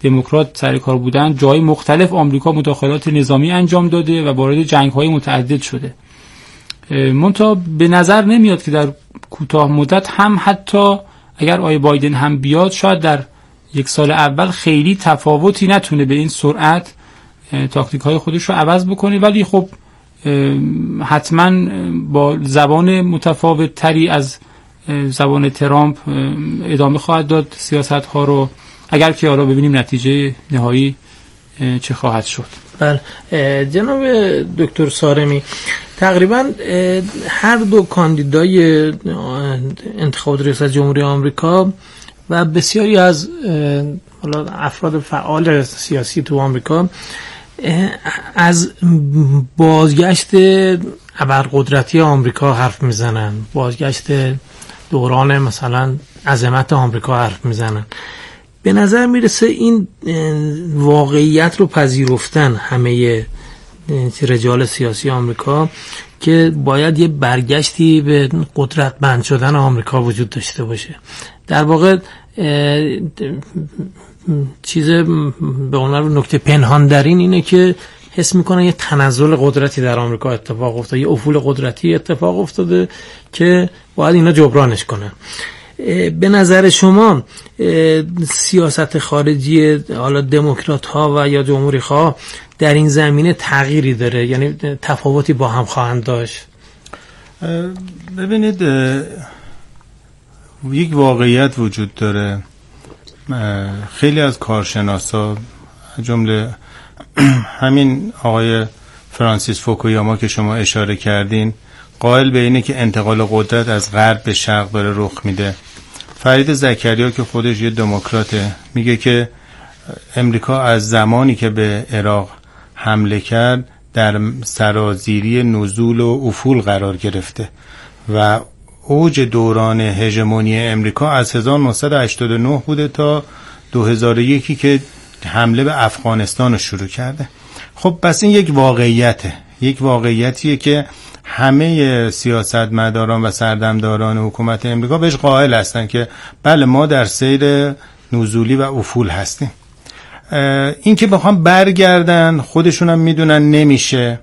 دموکرات سر کار بودن جای مختلف آمریکا مداخلات نظامی انجام داده و وارد جنگ‌های متعدد شده. منتها به نظر نمیاد که در کوتاه مدت هم حتی اگر آقای بایدن هم بیاد شاید در یک سال اول خیلی تفاوتی نتونه به این سرعت تاکتیک‌های خودش رو عوض بکنه، ولی خب حتما با زبان متفاوت تری از زبان ترامپ ادامه خواهد داد سیاست‌ها رو، اگر که حالا ببینیم نتیجه نهایی چه خواهد شد. بله جناب دکتر سارمی، تقریبا هر دو کاندیدای انتخابات ریاست جمهوری آمریکا و بسیاری از افراد فعال سیاسی تو آمریکا از بازگشت ابرقدرتی آمریکا حرف میزنن، بازگشت دوران مثلا عظمت آمریکا حرف میزنن. به نظر میرسه این واقعیت رو پذیرفتن همه رجال سیاسی آمریکا که باید یه برگشتی به قدرتمند شدن آمریکا وجود داشته باشه. در واقع چیز به عنوان نکته پنهان در این اینه که حس میکنن یه تنزل قدرتی در آمریکا اتفاق افتاده، یه افول قدرتی اتفاق افتاده که باید اینا جبرانش کنن. به نظر شما سیاست خارجی حالا دموکرات ها و یا جمهوری ها در این زمینه تغییری داره؟ یعنی تفاوتی با هم خواهند داشت؟ ببینید یک واقعیت وجود داره. خیلی از کارشناسا جمله همین آقای فرانسیس فوکویاما که شما اشاره کردین قائل به اینه که انتقال قدرت از غرب به شرق داره رخ میده. فرید زکریا که خودش یه دموکراته میگه که امریکا از زمانی که به عراق حمله کرد در سرازیری نزول و افول قرار گرفته و اوج دوران هژمونی امریکا از 1989 بوده تا 2001 که حمله به افغانستان رو شروع کرده. خب پس این یک واقعیته، یک واقعیتیه که همه سیاستمداران و سردمداران حکومت امریکا بهش قائل هستن که بله ما در سیر نزولی و افول هستیم. این که بخوام برگردن خودشون هم میدونن نمیشه.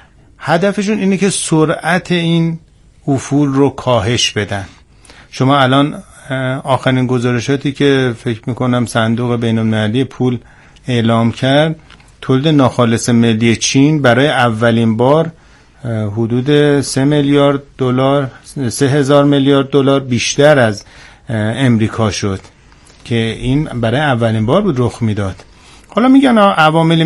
هدفشون اینه که سرعت این افول رو کاهش بدن. شما الان آخرین گزارشاتی که فکر میکنم صندوق بین‌المللی پول اعلام کرد، تولید ناخالص ملی چین برای اولین بار حدود 3 میلیارد دلار 3000 میلیارد دلار بیشتر از امریکا شد که این برای اولین بار بود رخ میداد. حالا میگن عواملی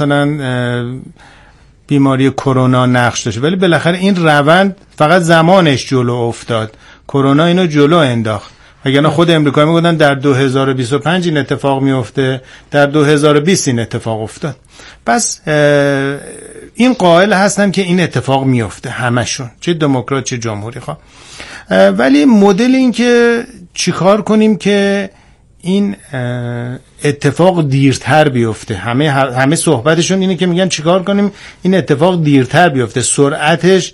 مثلا بیماری کرونا نقش داشته، ولی بالاخره این روند فقط زمانش جلو افتاد. کرونا اینو جلو انداخت. اگر خود امریکا میگفتن در 2025 این اتفاق میفته، در 2020 این اتفاق افتاد. پس این قائل هستن که این اتفاق میفته همشون، چه دموکرات چه جمهوری خواه. ولی مدل این که چیکار کنیم که این اتفاق دیرتر بیفته، همه صحبتشون اینه که میگن چیکار کنیم این اتفاق دیرتر بیفته، سرعتش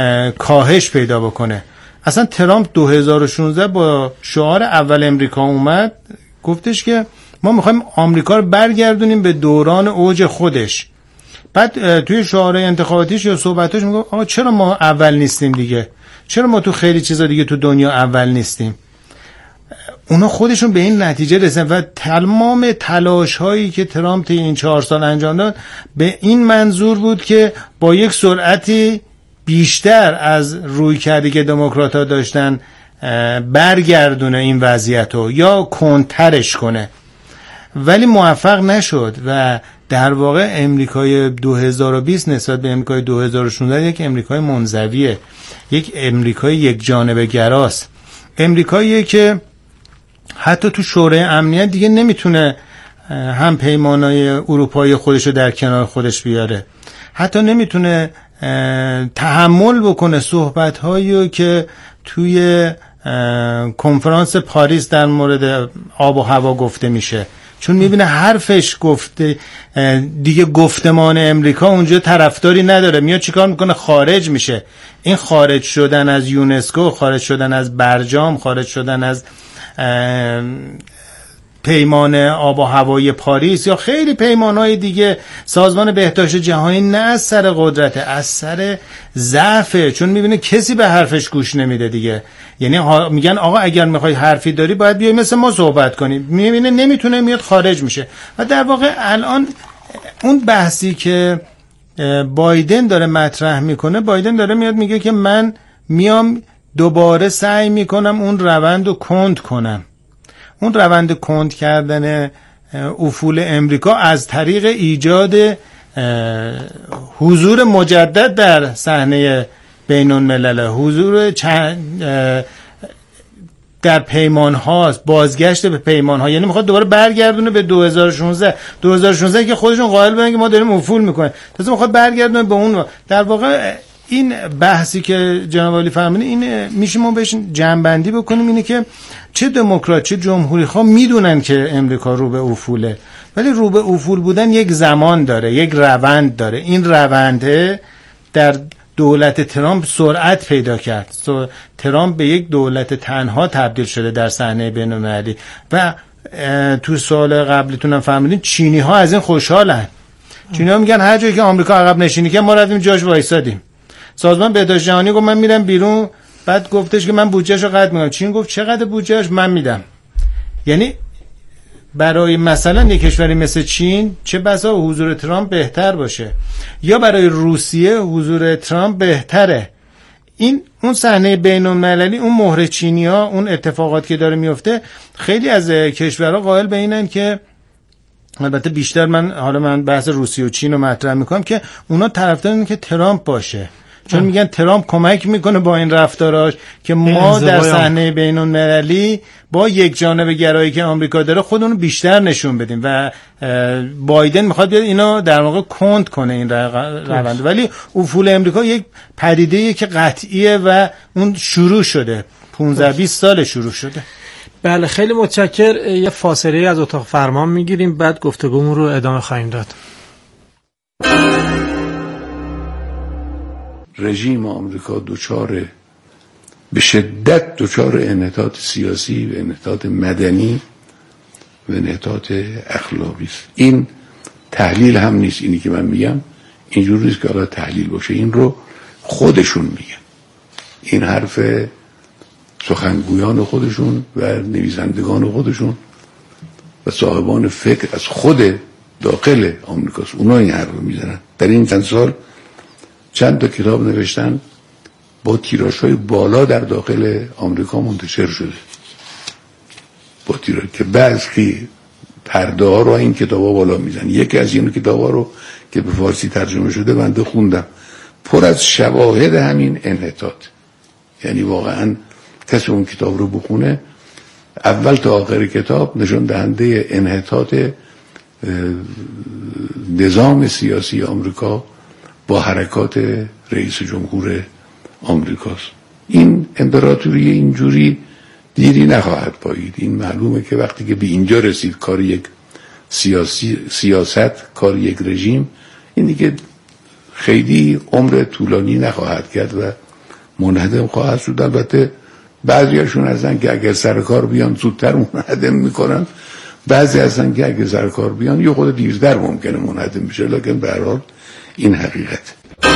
کاهش پیدا بکنه. اصلا ترامپ 2016 با شعار اول امریکا اومد، گفتش که ما میخوایم آمریکا رو برگردونیم به دوران اوج خودش. بعد توی شعارهای انتخاباتیش یا صحبتاش میگه آقا چرا ما اول نیستیم دیگه؟ چرا ما تو خیلی چیزا دیگه تو دنیا اول نیستیم؟ اونا خودشون به این نتیجه رسیدن و تمام تلاش هایی که ترامپ طی این 4 سال انجام داد به این منظور بود که با یک سرعتی بیشتر از روی کردی که دموکرات‌ها داشتن برگردونه این وضعیت رو یا کنترش کنه، ولی موفق نشد و در واقع امریکای 2020 نسبت به امریکای 2016 یک امریکای منزویه، یک امریکای یک جانبه گراست، امریکاییه که حتی تو شورای امنیت دیگه نمیتونه هم پیمانای اروپایی خودش رو در کنار خودش بیاره، حتی نمیتونه تحمل بکنه صحبت‌هایی که توی کنفرانس پاریس در مورد آب و هوا گفته میشه، چون میبینه حرفش گفته دیگه گفتمان امریکا اونجا طرفداری نداره، میاد چیکار میکنه؟ خارج میشه. این خارج شدن از یونسکو، خارج شدن از برجام، خارج شدن از پیمان آب و هوایی پاریس یا خیلی پیمان‌های دیگه سازمان بهداشت جهانی نه از سر قدرت، از سر ضعفه، چون میبینه کسی به حرفش گوش نمیده دیگه. یعنی میگن آقا اگر میخوای حرفی داری باید بیای مثل ما صحبت کنی، میبینه نمیتونه، میاد خارج میشه. و در واقع الان اون بحثی که بایدن داره مطرح میکنه، بایدن داره میاد میگه که من میام دوباره سعی میکنم اون روند رو کند کنم. اون روند کند کردن افول امریکا از طریق ایجاد حضور مجدد در صحنه بین الملل، حضور در پیمان هاست، بازگشت به پیمان ها. یعنی میخواد دوباره برگردونه به 2016 که خودشون قائل بودن که ما داریم افول میکنیم، تازه میخواد برگردونه به اون. در واقع این بحثی که جناب علی فرمودن، این میشه ما بهش جمع‌بندی بکنیم، اینه که چه دموکرات چه جمهوری خواه میدونن که امریکا رو به افوله، ولی رو به افول بودن یک زمان داره، یک روند داره. این رونده در دولت ترامپ سرعت پیدا کرد. ترامپ به یک دولت تنها تبدیل شده در صحنه بین‌المللی و تو سال قبلتونم فهمیدین چینی ها از این خوشحالن. چینی ها میگن هر جایی که آمریکا عقب نشینی که ما رفتیم جاش وایسادیم. سازمان بهداشت جهانی گفت من میرم بیرون، بعد گفتش که من بودجهشو قطع میکنم. چین گفت چقدر بودجهش؟ من میدم. یعنی برای مثلا یک کشوری مثل چین چه بسا حضور ترامپ بهتر باشه، یا برای روسیه حضور ترامپ بهتره. این اون صحنه بین‌المللی، اون مهر چینی‌ها، اون اتفاقات که داره میفته، خیلی از کشورها قائل به اینن که، البته بیشتر من بحث روسیه و چین رو مطرح میکنم، که اونا طرفدارن که ترامپ باشه، چون میگن ترامپ کمک میکنه با این رفتاراش که ما در صحنه بین‌المللی با یک جانبه گرایی که آمریکا داره خودمون بیشتر نشون بدیم. و بایدن میخواد بیاد اینا در واقع کند کنه این روند. ولی افول امریکا یک پدیده‌ایه که قطعیه و اون شروع شده، 15-20 سال شروع شده. بله خیلی متشکر. یه فاصله از اتاق فرمان میگیریم، بعد گفتگومون رو ادامه خواهیم داد. رژیم آمریکا به شدت دچار انحطاط سیاسی و انحطاط مدنی و انحطاط اخلاقی است. این تحلیل هم نیست، اینی که من میگم اینجوری نیست که حالا تحلیل باشه، این رو خودشون میگن. این حرف سخنگویان خودشون و نویسندگان خودشون و صاحبان فکر از خود داخل آمریکاست. اونا این حرف رو میزنن. در این چند سال چند تا کتاب نوشتن با تیراژهای بالا در داخل آمریکا منتشر شده، با تیراژ که بعضی پرده ها رو این کتابا بالا میزنن. یکی از این کتابا رو که به فارسی ترجمه شده بنده خوندم، پر از شواهد همین انحطاط. یعنی واقعا کسی اون کتاب رو بخونه، اول تا آخر کتاب نشون دهنده انحطاط نظام سیاسی آمریکا با حرکات رئیس جمهور آمریکاست. این امپراتوری اینجوری دیری نخواهد پایید. این معلومه که وقتی که به اینجا رسید کار یک سیاست، کار یک رژیم، اینی که خیلی عمر طولانی نخواهد کرد و منهدم خواهد شد. البته بعضیاشون هستن که اگر سر کار بیان زودتر منهدم میکنن، بعضی هستن که اگر سر کار بیان یه خود دیرتر ممکنه منهدم بشه، لکن به هر حال این حقیقت.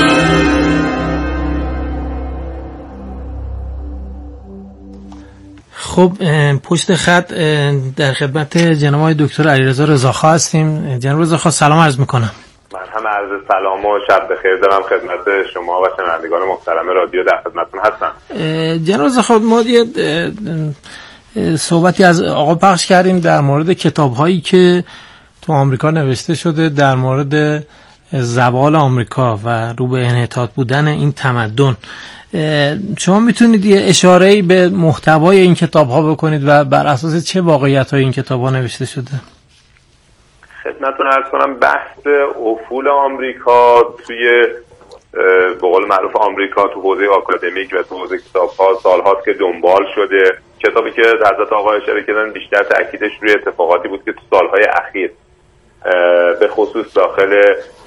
خب پشت خط در خدمت جناب دکتر علیرضا رضاخواه هستیم. جناب رضاخواه سلام عرض میکنم. من هم عرض سلام و شب بخیر دارم خدمت شما و شنوندگان محترم رادیو، در خدمتتون هستم. جناب رضاخواه ما یه صحبتی از آقا پخش کردیم در مورد کتاب‌هایی که تو آمریکا نوشته شده در مورد زوال آمریکا و رو به انحطاط بودن این تمدن. شما میتونید یه اشاره‌ای به محتوای این کتاب‌ها بکنید و بر اساس چه واقعیت‌های این کتاب‌ها نوشته شده؟ خدمتتون عرض کنم بحث افول آمریکا توی به قول معروف آمریکا تو حوزه آکادمیک و تو حوزه کتاب‌ها سال‌هاست که دنبال شده. کتابی که حضرت آقا اشاره کردن بیشتر تأکیدش روی اتفاقاتی بود که تو سال‌های اخیر به خصوص داخل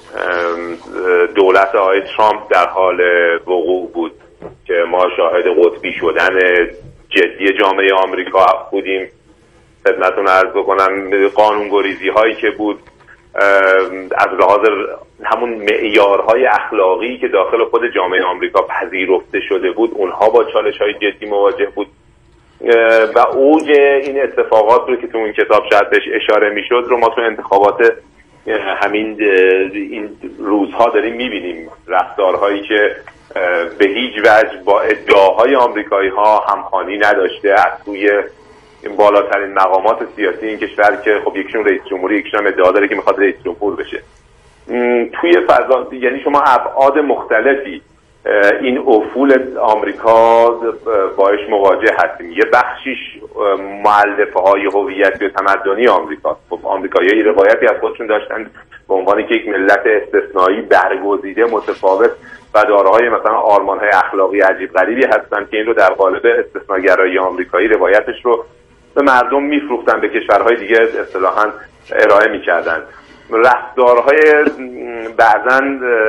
دولت آقای ترامپ در حال وقوع بود که ما شاهد قطبی شدن جدی جامعه آمریکا بودیم خدمتتون عرض بکنم قانونگریزی هایی که بود از لحاظ همون معیارهای اخلاقی که داخل خود جامعه آمریکا پذیرفته شده بود، اونها با چالش های جدی مواجه بود و اوج این اتفاقات رو که تو اون کتاب شاید بهش اشاره میشد رو ما تو انتخابات همین این روزها داریم میبینیم. رفتارهایی که به هیچ وجه با ادعاهای آمریکایی ها همخوانی نداشته از توی بالاترین مقامات سیاسی این کشور که خب یکیشون رئیس جمهوری، یکیشون ادعا داره که میخواد رئیس جمهور بشه. توی فضا یعنی شما ابعاد مختلفی این افول آمریکا باش مواجه هستیم. یه بخشیش مؤلفه های هویتی و تمدنی آمریکا. خب آمریکایی‌ها روایتی از خودشون داشتن به عنوان که یک ملت استثنایی برگزیده متفاوت و دارای مثلا آرمان‌های اخلاقی عجیب غریبی هستن که این رو در قالب استثناگرایی آمریکایی روایتش رو به مردم میفروختن، به کشورهای دیگه اصطلاحاً ارائه می‌کردن. رفتارهای بعضاً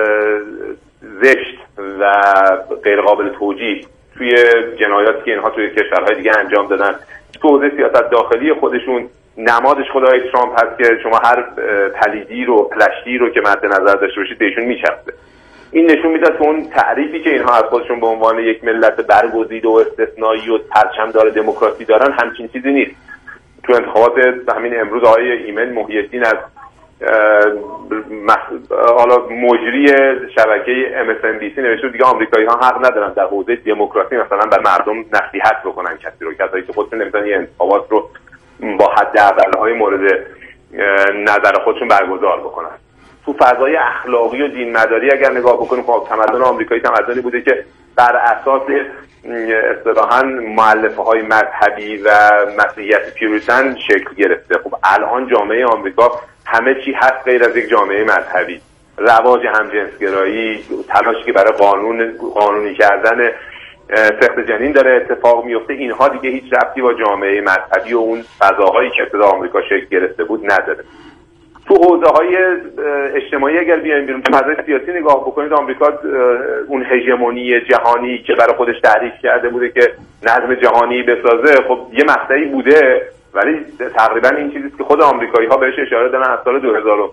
زشت و غیر قابل توجیه توی جنایاتی که اینها توی کشورهای دیگه انجام دادن تو حوزه سیاست داخلی خودشون، نمادش خدای ترامپ هست که شما هر پلیدی رو پلشتی رو که مد نظر داشته باشید بهشون میچسبه. این نشون میده تو اون تعریفی که اینها از خودشون به عنوان یک ملت برگزیده و استثنایی و پرچمدار دموکراسی دارن همچین چیزی نیست. تو انتخابات همین امروز آقای ایمن محی الدین از حالا مجری شبکه MSNBC نوشته دیگه آمریکایی ها حق ندارن در حوزه دموکراسی مثلا به مردم نصیحت بکنن کسی رو، کسایی که خودشون نمیتونن این انتخابات رو با حداقل‌های مورد نظر خودشون برگزار بکنن. تو فضای اخلاقی و دین مداری اگر نگاه بکنیم خب تمدن آمریکایی تمدنی بوده که بر اساس اصطلاحاً مؤلفه‌های مذهبی و مسیحیت پیوریتن شکل گرفته. خب الان جامعه آمریکا همه چی هست غیر از یک جامعه مذهبی. رواج همجنسگرایی، تلاشی که برای قانونی کردن سخت جنین داره اتفاق میفته، اینها دیگه هیچ ربطی با جامعه مذهبی و اون فضاهایی که ابتدا آمریکا شکل گرفته بود نداره. تو حوزه‌های اجتماعی اگر بیایم بیرون تو فضای سیاسی نگاه بکنید، آمریکا اون هژمونی جهانی که برای خودش تعریف کرده بوده که نظم جهانی بسازه، خب یه مقطعی بوده ولی تقریبا این چیزیست که خود آمریکایی‌ها بهش اشاره دارن از سال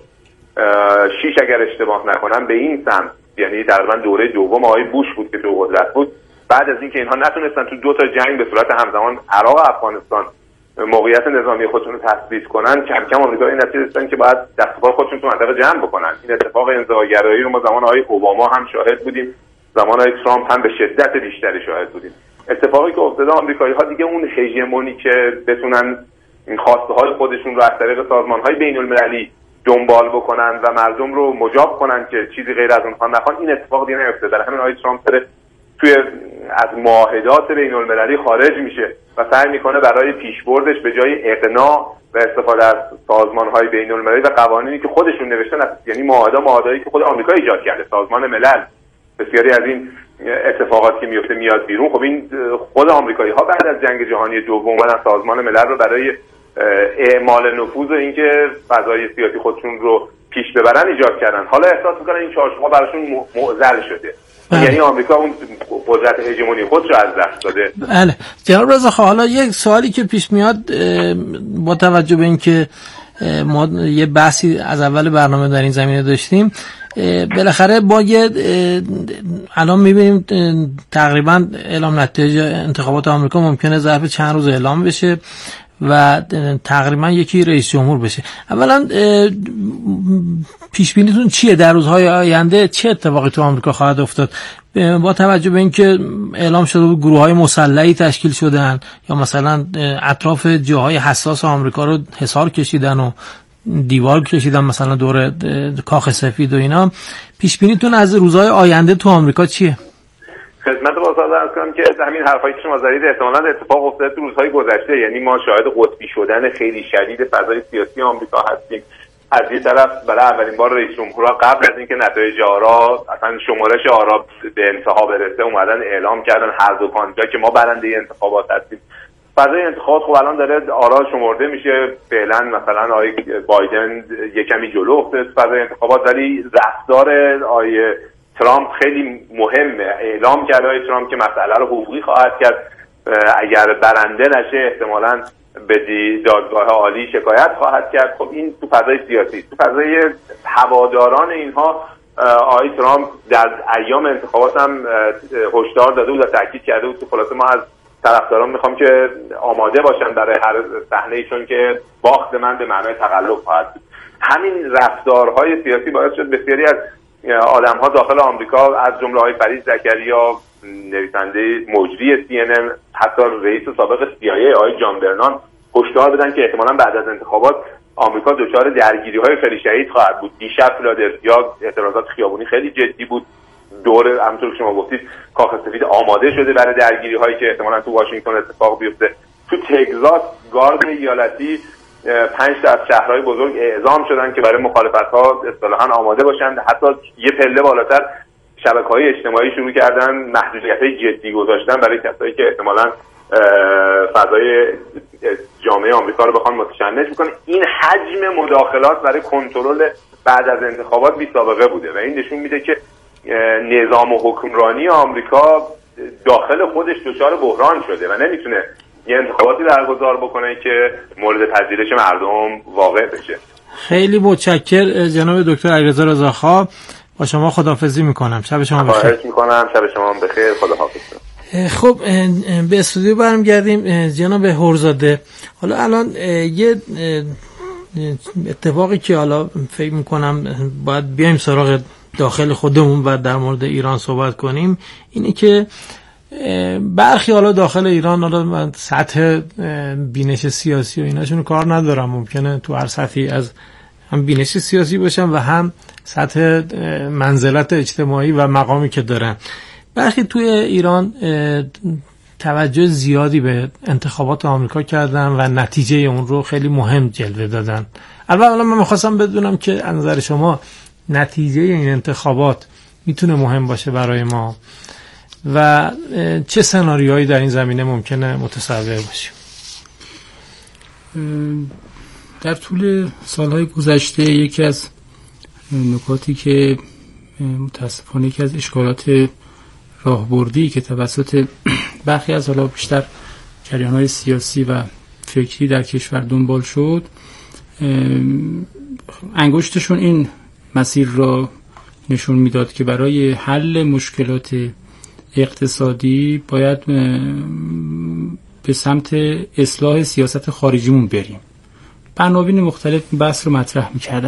2006 اگر اشتباه نکنم به این سمت، یعنی تقریبا دوره دوم آقای بوش بود که تو قدرت بود، بعد از اینکه اینها نتونستن تو 2 تا جنگ به صورت همزمان عراق و افغانستان موقعیت نظامی خودشون رو تثبیت کنن، کم کم آمریکایی‌ها این نتیجه رسیدن که باید دست و پای خودشون تو منطقه جمع بکنن. این اتفاق انزواگرایی رو ما زمان آقای اوباما هم شاهد بودیم، زمان آقای ترامپ هم به شدت بیشتری شاهد بودیم. اتفاقی که افتاده آمریکایی‌ها دیگه اون هژمونی که بتونن این خواسته‌های خودشون رو از طریق سازمان‌های بین‌المللی دنبال بکنن و مردم رو مجاب کنن که چیزی غیر از اونها نخوان، این اتفاق دیگه نیفتاده. در همین آقای ترامپ داره توی از معاهدات بین‌المللی خارج میشه و سعی میکنه برای پیشبردش به جای اقناع و استفاده از سازمان‌های بین‌المللی و قوانینی که خودشون نوشتن، یعنی معاهداتی که خود آمریکا ایجاد کرده، سازمان ملل، بسیاری از این اتفاقاتی که میفته میاد بیرون. خب این خود آمریکایی‌ها بعد از جنگ جهانی دوم اومدن سازمان ملل رو برای اعمال نفوذ و اینکه فضای سیاسی خودشون رو پیش ببرن ایجاد کردن. حالا احساس میکنن این چارچوب‌ها براشون معضل شده. یعنی آمریکا اون قدرت هژمونی خودش رو از دست داده. بله جناب رضاخواه، حالا یک سوالی که پیش میاد با توجه به اینکه ما یه بحثی از اول برنامه در این زمینه داشتیم، بالاخره با یه الان میبینیم تقریبا اعلام نتایج انتخابات آمریکا ممکنه ظرف چند روز اعلام بشه و تقریبا یکی رئیس جمهور بشه. اولا پیش بینیتون چیه در روزهای آینده؟ چه اتفاقی تو آمریکا خواهد افتاد با توجه به اینکه اعلام شده بود گروه‌های مسلحی تشکیل شدن یا مثلا اطراف جاهای حساس آمریکا رو حصار کشیدن و دیوار کشیدن مثلا دور کاخ سفید و اینا؟ پیش بینیتون از روزهای آینده تو آمریکا چیه؟ خدمت بازار عرض کنم که همین حرفایی که شما زدید احتمالاً اتفاق افتاده تو روزهای گذشته، یعنی ما شاهد قطبی شدن خیلی شدید فضای سیاسی آمریکا هستیم. از یه طرف برای اولین بار رئیس جمهورها قبل از اینکه نتایج آرا اصلا شمارش آرا به انتها برسه اومدن اعلام کردن هر دو کاندیدا که ما برنده انتخابات هستیم. فضای انتخابات خب الان داره آرا شمرده میشه، فعلا مثلا آقای بایدن یه کمی جلو افتاده فضای انتخابات، ولی رفتار آقای ترامپ خیلی مهمه. اعلام کرده آقای ترامپ که مسئله رو حقوقی خواهد کرد، اگر برنده نشه احتمالاً به دادگاه عالی شکایت خواهد کرد. خب این تو فضای سیاسی، تو فضای هواداران اینها آقای ترامپ در ایام انتخابات هم هشدار داده بود و تاکید کرده بود که خلاصه ما از طرفداران میخوام که آماده باشن برای هر صحنه‌ای، چون که باخت من به معنای تقلب خواهد بود. همین رفتارهای سیاسی باعث شد بسیاری از آدم‌ها داخل آمریکا از جمله آقای فرید زکریا، نویسنده مجری CNN، حتی رئیس سابق CIA آقای جان برنان هشدار بدن که احتمالاً بعد از انتخابات آمریکا دچار درگیری‌های خیلی شدید خواهد بود. دیشب فیلادلفیا اعتراضات خیابانی خیلی جدی بود. دور همونطور که شما گفتید کاخ سفید آماده شده برای درگیری‌هایی که احتمالاً تو واشنگتن اتفاق بیفته. تو تگزاس گارد ایالتی 5 تا از شهرهای بزرگ اعزام شدن که برای مخالفت‌ها اصطلاحاً آماده باشند. حتی یه پله بالاتر شبکه‌های اجتماعی شروع کردن محدودیت‌های جدی گذاشتن برای کسایی که احتمالاً فضای جامعه آمریکا رو بخوان متشنج بکنن. این حجم مداخلات برای کنترل بعد از انتخابات بی سابقه بوده و این نشون میده که نظام و حکمرانی آمریکا داخل خودش دچار بحران شده و نمیتونه یه انتخاباتی برگزار بکنه که مورد پذیرش مردم واقع بشه. خیلی متشکرم جناب دکتر علیرضا رضاخواه. با شما خداحافظی میکنم. شب شما بخیر. خواهش میکنم. شب شما بخیر. خداحافظ. خب به استودیو برمیگردیم. جناب هرزاده، حالا الان یه اتفاقی که حالا فکر میکنم باید بیایم سراغ داخل خودمون و در مورد ایران صحبت کنیم، اینه که برخی حالا داخل ایران، حالا من سطح بینش سیاسی و ایناشون کار ندارم، ممکنه تو هر سطحی از هم بینش سیاسی باشن و هم سطح منزلت اجتماعی و مقامی که دارن. برخی توی ایران توجه زیادی به انتخابات آمریکا کردن و نتیجه اون رو خیلی مهم جلوه دادن. البته من می‌خواستم بدونم که از نظر شما نتیجه این انتخابات میتونه مهم باشه برای ما و چه سناریوهایی در این زمینه ممکنه متصور باشیم؟ در طول سالهای گذشته یکی از نکاتی که متاسفانه یکی از اشکالات راهبردی که توسط برخی از حالا بیشتر جریان‌های سیاسی و فکری در کشور دنبال شد، انگشتشون این مسیر را نشون میداد که برای حل مشکلات اقتصادی باید به سمت اصلاح سیاست خارجیمون بریم. عناوین مختلف بحث رو مطرح میکردن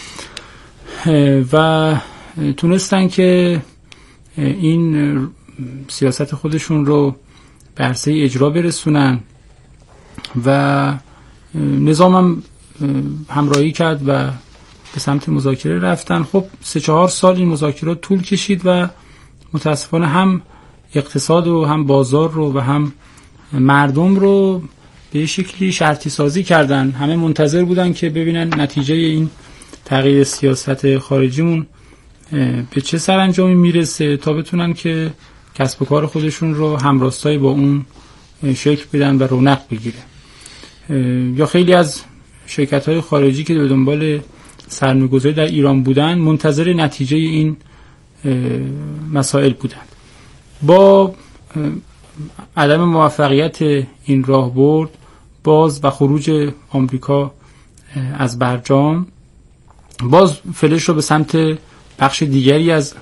و تونستن که این سیاست خودشون رو به عرصه اجرا برسونن و نظام هم همراهی کرد و به سمت مذاکره رفتن. خب 3-4 سال این مذاکرات طول کشید و متاسفانه هم اقتصاد و هم بازار رو و هم مردم رو به شکلی شرطی سازی کردن. همه منتظر بودن که ببینن نتیجه این تغییر سیاست خارجیمون به چه سرانجامی میرسه تا بتونن که کسب و کار خودشون رو همراستایی با اون شکل بدن و رونق بگیره. یا خیلی از شرکت‌های خارجی که به دنبال سرمایه‌گذاری در ایران بودن منتظر نتیجه این مسائل بودن. با عدم موفقیت این راهبرد باز و خروج آمریکا از برجام، باز فلش رو به سمت بخش دیگری از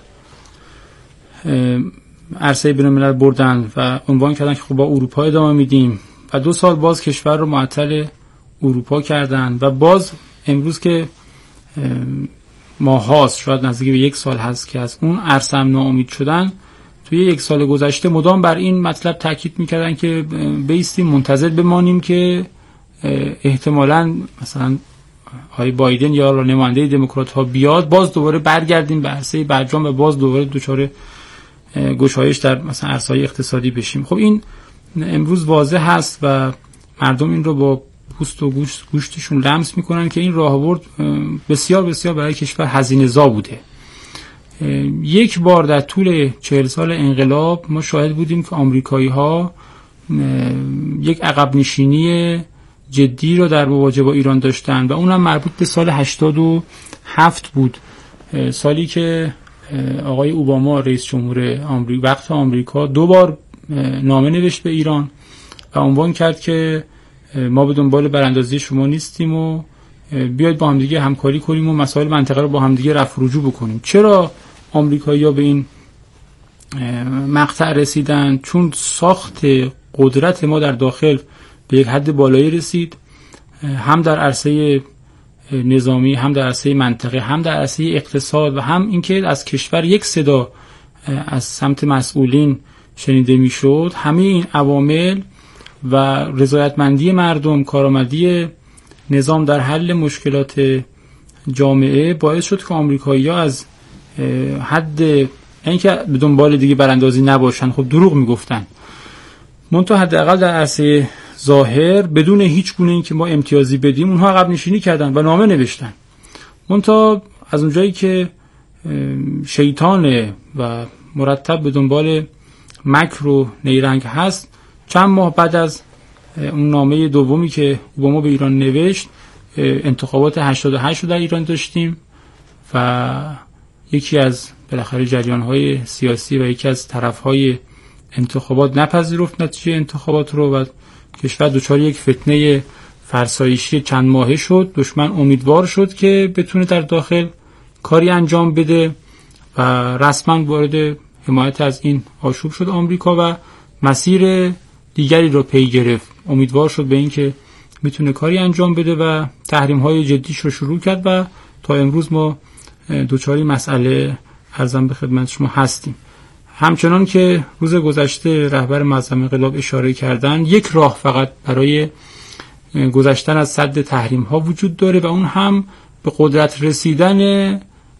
عرصه بین‌الملل بردن و عنوان کردن که خب با اروپا ادامه میدیم و 2 سال باز کشور رو معطل اروپا کردن و باز امروز که ماه هاست، شاید نزدیک به 1 سال هست که از اون عرصه هم ناامید شدن. توی 1 سال گذشته مدام بر این مطلب تاکید میکردن که بیستیم منتظر بمانیم که احتمالاً مثلا آقای بایدن یا نماینده دموکرات ها بیاد، باز دوباره برگردیم به عرصه برجام و باز دوباره دچار گشایش در مثلا عرصه اقتصادی بشیم. خب این امروز واضح هست و مردم این رو با پوست و گوشتشون لمس میکنن که این راهبرد بسیار بسیار برای کشور هزینه‌زا بوده. 1 بار در طول 40 سال انقلاب ما شاهد بودیم که آمریکایی‌ها یک عقب نشینی جدی رو در مواجهه با ایران داشتن و اونم مربوط به سال 87 بود، سالی که آقای اوباما رئیس جمهور آمریکا 2 بار نامه نوشت به ایران و عنوان کرد که ما به دنبال براندازی شما نیستیم و بیاید با هم دیگه همکاری کنیم و مسائل منطقه رو با هم دیگه رفع رجوع بکنیم. چرا آمریکایی‌ها به این مقطع رسیدن؟ چون ساخت قدرت ما در داخل به یک حد بالایی رسید، هم در عرصه نظامی، هم در عرصه منطقه، هم در عرصه اقتصاد، و هم اینکه از کشور یک صدا از سمت مسئولین شنیده میشد. همه این عوامل و رضایتمندی مردم، کارآمدی نظام در حل مشکلات جامعه باعث شد که آمریکایی‌ها از حد اینکه به دنبال دیگه براندازی نباشن، خب دروغ میگفتن، منتها حداقل در عرصه ظاهر بدون هیچ گونه اینکه ما امتیازی بدیم اونها عقب نشینی کردن و نامه نوشتن. منتها از اونجایی که شیطان و مرتب به دنبال مکر و نیرنگ هست، چند ماه بعد از اون نامه دومی که اوباما به ایران نوشت، انتخابات 88 رو در ایران داشتیم و یکی از بالاخره جریان‌های سیاسی و یکی از طرف‌های انتخابات نپذیرفت نتیجه انتخابات رو و کشور دچار یک فتنه فرسایشی چند ماهه شد. دشمن امیدوار شد که بتونه در داخل کاری انجام بده و رسما وارد حمایت از این آشوب شد آمریکا و مسیر دیگری رو پی گرفت. امیدوار شد به این که میتونه کاری انجام بده و تحریم‌های جدیش رو شروع کرد و تا امروز ما دوچاری مسئله عرضم به خدمت شما هستیم. همچنان که روز گذشته رهبر معظم انقلاب اشاره کردن، یک راه فقط برای گذشتن از سد تحریم ها وجود داره و اون هم به قدرت رسیدن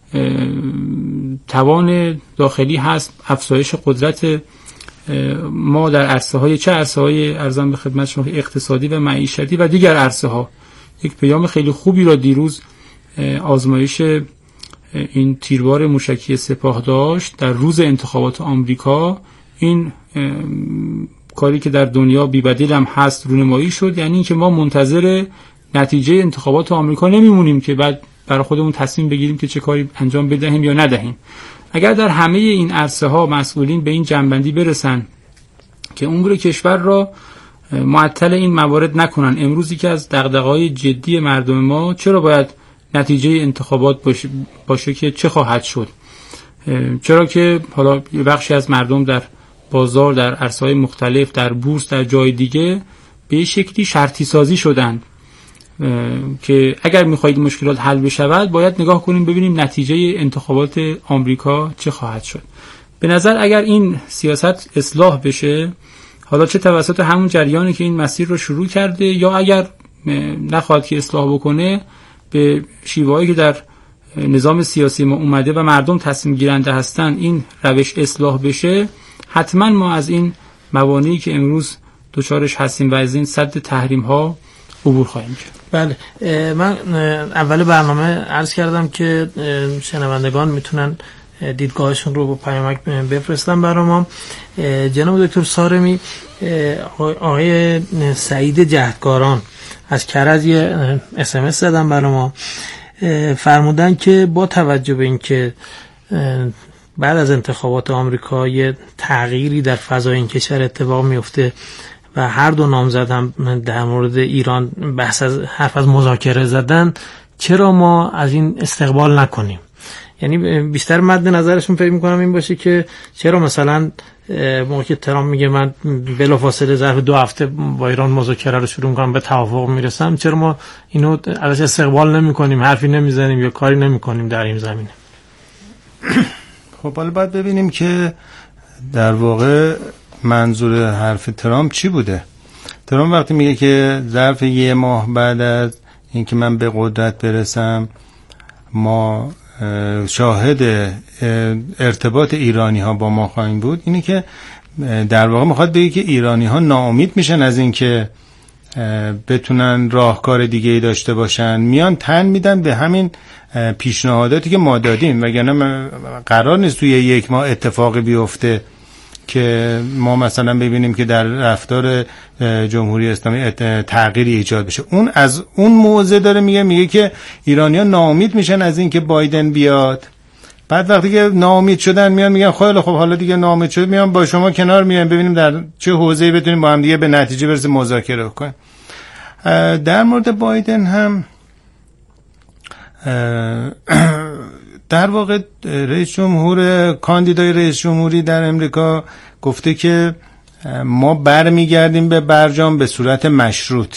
توان داخلی هست، افزایش قدرت ما در عرصه های چه عرصه های ارزم به خدمت شما اقتصادی و معیشتی و دیگر عرصه ها. یک پیام خیلی خوبی را دیروز آزمایش این تیربار موشکی سپاه داشت در روز انتخابات آمریکا. این کاری که در دنیا بی‌بدیل هم هست رونمایی شد، یعنی اینکه ما منتظر نتیجه انتخابات آمریکا نمیمونیم که بعد برای خودمون تصمیم بگیریم که چه کاری انجام بدهیم یا ندهیم. اگر در همه این عرصه ها مسئولین به این جنبندی برسن که امور کشور را معطل این موارد نکنن، امروزی که از دغدغه‌های جدی مردم ما چرا باید نتیجه انتخابات باشه که چه خواهد شد؟ چرا که حالا یه بخشی از مردم در بازار، در عرصه‌های مختلف، در بورس، در جای دیگه به شکلی شرطی سازی شدن که اگر می‌خواید مشکلات حل بشود باید نگاه کنیم ببینیم نتیجه انتخابات آمریکا چه خواهد شد. به نظر اگر این سیاست اصلاح بشه، حالا چه توسط همون جریانی که این مسیر رو شروع کرده یا اگر نخواهد که اصلاح بکنه به شیوه‌ای که در نظام سیاسی ما اومده و مردم تصمیم گیرنده هستن این روش اصلاح بشه، حتما ما از این موانعی که امروز دوچارش هستیم و از این سد تحریم ها عبور خواهیم کرد. بله، من اول برنامه عرض کردم که شنوندگان میتونن دیدگاهشون رو با پیامک بفرستن برای ما. جناب دکتر سارمی، آقای سعید جهدکاران از کرج یه SMS زدن برای ما، فرمودن که با توجه به اینکه بعد از انتخابات آمریکا یه تغییری در فضای این کشور اتفاق میفته و هر دو نامزد هم در مورد ایران حرف از مذاکره زدن، چرا ما از این استقبال نکنیم؟ یعنی بیشتر مد نظرشون فکر میکنم این باشه که چرا مثلا موقعی که ترامپ میگه من بلافاصله ظرف 2 هفته با ایران مذاکره رو شروع میکنم، به توافق میرسم، چرا ما اینو ازش استقبال نمیکنیم، حرفی نمیزنیم یا کاری نمیکنیم در این زمینه؟ خب حالا باید ببینیم که در واقع منظور حرف ترامپ چی بوده. ترامپ وقتی میگه که ظرف 1 ماه بعد از اینکه من به قدرت برسم ما شاهد ارتباط ایرانی ها با ما خواهیم بود، اینی که در واقع میخواد بگه که ایرانی ها ناامید میشن از این که بتونن راهکار دیگه ای داشته باشن، میان تن میدن به همین پیشنهاداتی که ما دادیم، وگرنه قرار نیست توی 1 ماه اتفاقی بیفته که ما مثلا ببینیم که در رفتار جمهوری اسلامی تغییری ایجاد بشه. اون از اون موضع داره میگه که ایرانیان ناامید میشن از این که بایدن بیاد، بعد وقتی که ناامید شدن میان میگن خیلی خب حالا دیگه ناامید شد، میان با شما کنار میان ببینیم در چه حوزه‌ای بتونیم با هم دیگه به نتیجه برسیم، مذاکره کنیم. در مورد بایدن هم در واقع رئیس جمهور کاندیدای رئیس جمهوری در امریکا گفته که ما برمیگردیم به برجام به صورت مشروط.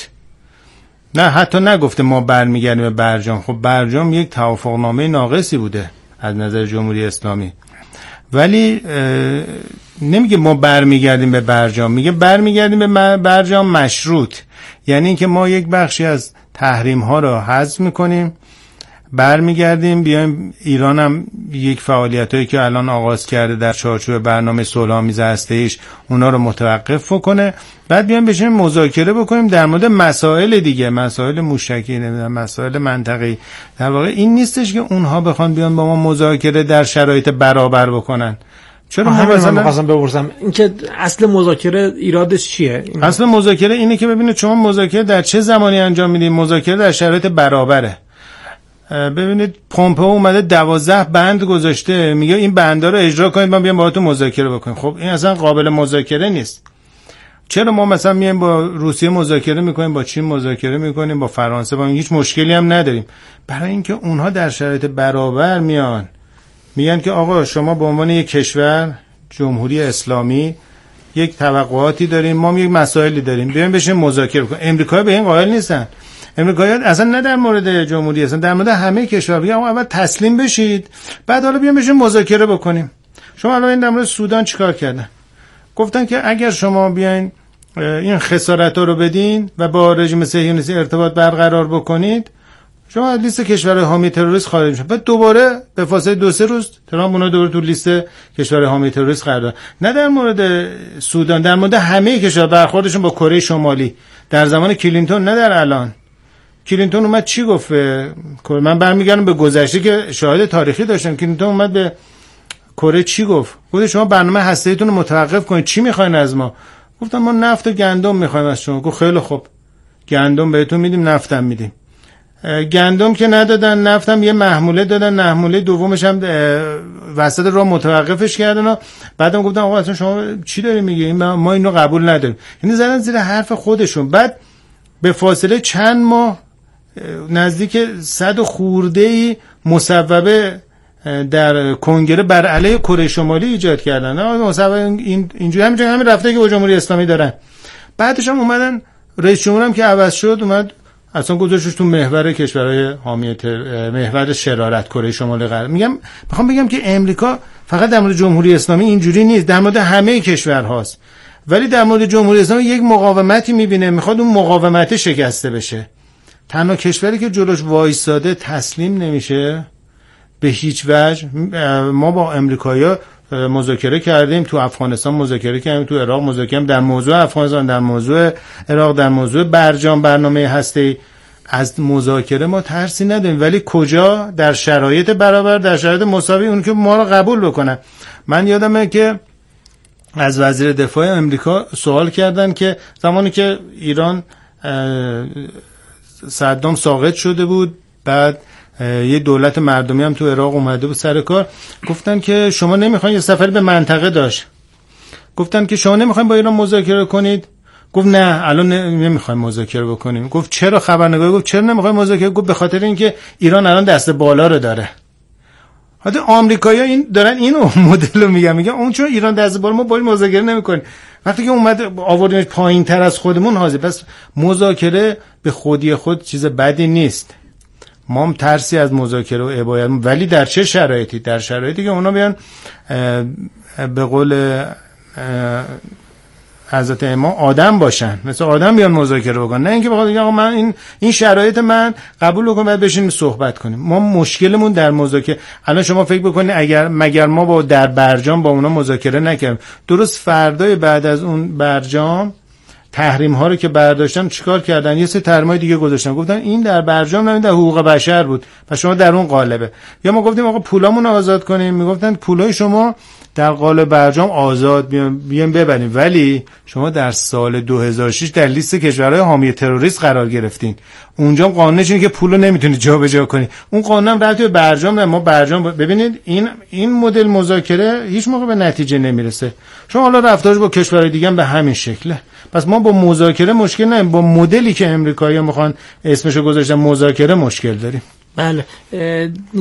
نه، حتی نگفته ما برمیگردیم به برجام. خب برجام یک توافقنامه ناقصی بوده از نظر جمهوری اسلامی، ولی نمیگه ما برمیگردیم به برجام، میگه برمیگردیم به برجام مشروط، یعنی اینکه ما یک بخشی از تحریم ها رو حذف میکنیم، برمیگردیم بیایم ایران هم یک فعالیتایی که الان آغاز کرده در چارچوب برنامه صلح‌آمیز هسته‌ایش اونا رو متوقف کنه، بعد بیایم بشینیم مذاکره بکنیم در مورد مسائل دیگه، مسائل موشکی، مسائل منطقه‌ای. در واقع این نیستش که اونها بخوان بیان با ما مذاکره در شرایط برابر بکنن. چرا مثلا می‌خواستم بپرسم اینکه اصل مذاکره ایرادش چیه؟ اصل مذاکره اینه که ببینید شما مذاکره در چه زمانی انجام میدید. مذاکره در شرایط برابره. ببینید پومپئو اومده 12 بند گذاشته، میگه این بندا رو اجرا کنید ما بیام باهاتون مذاکره بکنیم. خب این اصلا قابل مذاکره نیست. چرا ما مثلا میایم با روسیه مذاکره میکنیم، با چین مذاکره میکنیم، با فرانسه، با هیچ مشکلی هم نداریم؟ برای اینکه اونها در شرایط برابر میگن که آقا شما به عنوان یک کشور جمهوری اسلامی یک توقعاتی داریم، ما یک مسائلی داریم، بیایم بشیم مذاکره کنیم. امریکا به این قائل نیستن. امریکایی‌ها اصلا نه در مورد جمهوری اسلامی، در مورد همه کشورها میگن اول تسلیم بشید، بعد حالا بیایم بشیم مذاکره بکنیم. شما الان این در مورد سودان چیکار کردن؟ گفتن که اگر شما بیاین این خسارت‌ها رو بدین و با رژیم صهیونیستی ارتباط برقرار بکنید، شما از لیست کشورهای حامی تروریست خارج میشید. بعد دوباره به فاصله 2-3 روز ترامپ اونها دوباره تو لیست کشورهای حامی تروریست قرار داد. نه در مورد سودان، در مورد همه کشورها برخوردشون با کره شمالی در زمان کلینتون، نه در الان. کلینتون اومد چی گفت؟ من برمیگردم به گذشته که شاهد تاریخی داشتم. کلینتون اومد به کره چی گفت؟ گفت شما برنامه هسته‌ایتون رو متوقف کنید، چی میخواین از ما؟ گفتم ما نفت و گندم میخوایم از شما. گفت خیلی خوب، گندم بهتون میدیم، نفتم میدیم. گندم که ندادن، نفتم یه محموله دادن، محموله دومش هم وسط راه متوقفش کردن و بعدم گفتن آقا اصلا شما چی داری میگی؟ ما اینو قبول نداریم. یعنی زدن زیر حرف خودشون. بعد به فاصله چند ماه نزدیک 100 خورده‌ای مصوبه در کنگره بر علیه کره شمالی ایجاد کردن. مصوبه اینجوری همین رفته که با جمهوری اسلامی دارن. بعدش هم اومدن رئیس جمهورم که عوض شد اومد اصلا گذاشتش تو محور کشورهای حامی محور شرارت کره شمالی قرار. میخوام بگم که امریکا فقط در مورد جمهوری اسلامی اینجوری نیست، در مورد همه کشورهاست. ولی در مورد جمهوری اسلامی یک مقاومتی میبینه، میخواد اون مقاومت شکسته بشه. تنها کشوری که جلوش وایساده تسلیم نمیشه به هیچ وجه. ما با امریکایی‌ها مذاکره کردیم، تو افغانستان مذاکره کردیم، تو عراق مذاکره کردیم، در موضوع افغانستان، در موضوع عراق، در موضوع برجام برنامه هسته‌ای. از مذاکره ما ترسی نداریم، ولی کجا؟ در شرایط برابر، در شرایط مساوی، اون که ما رو قبول بکنن. من یادمه که از وزیر دفاع امریکا سوال کردن که زمانی که ایران صدام ساقط شده بود، بعد یه دولت مردمی هم تو عراق اومده بود سر کار، گفتن که شما نمیخواین یه سفر به منطقه داشت، گفتن که شما نمیخواین با ایران مذاکره کنید؟ گفت نه الان نمیخوایم مذاکره بکنیم. گفت چرا؟ خبرنگار گفت چرا نمیخوایم مذاکره؟ گفت به خاطر اینکه ایران الان دست بالا رو داره. حتی آمریکایی‌ها این دارن اینو مدل رو میگن اون چون ایران دست بالا، ما با این مذاکره نمیکنیم. وقتی که اومد آوردنش پایین‌تر از خودمون حاضر. پس مذاکره به خودی خود چیز بدی نیست. ما هم ترسی از مذاکره و عبایت، ولی در چه شرایطی؟ در شرایطی که اونا بیان به قول حضرت امام آدم باشن، مثل آدم بیان مذاکره بکنن، نه اینکه بخواد آقا من این شرایط من قبول بکنم بعد بشینیم صحبت کنیم. ما مشکلمون در مذاکره. الان شما فکر بکنید مگر ما با در برجام با اونا مذاکره نکردیم، درست فردای بعد از اون برجام تحریم ها رو که برداشتن چیکار کردن؟ یه سری تحریمای دیگه گذاشتن، گفتن این در برجام نه، در حقوق بشر بود و شما در اون قالبه. یا ما گفتیم آقا پولامون رو آزاد کنیم، میگفتن پولای شما در قالب برجام آزاد بیان ببرین، ولی شما در سال 2006 در لیست کشورهای حامی تروریست قرار گرفتین. اونجا قانونش اینه که پولو نمیتونید جابجا کنید. اون قانون هم ربطی به برجام نه. ما برجام ببینید این مدل مذاکره هیچ موقع به نتیجه نمیرسه. شما حالا رفتارش با کشورهای دیگه هم به همین شکله. پس ما با مذاکره مشکل نداریم، با مدلی که امریکایی‌ها میخوان اسمشو گذاشتن مذاکره مشکل داریم. بله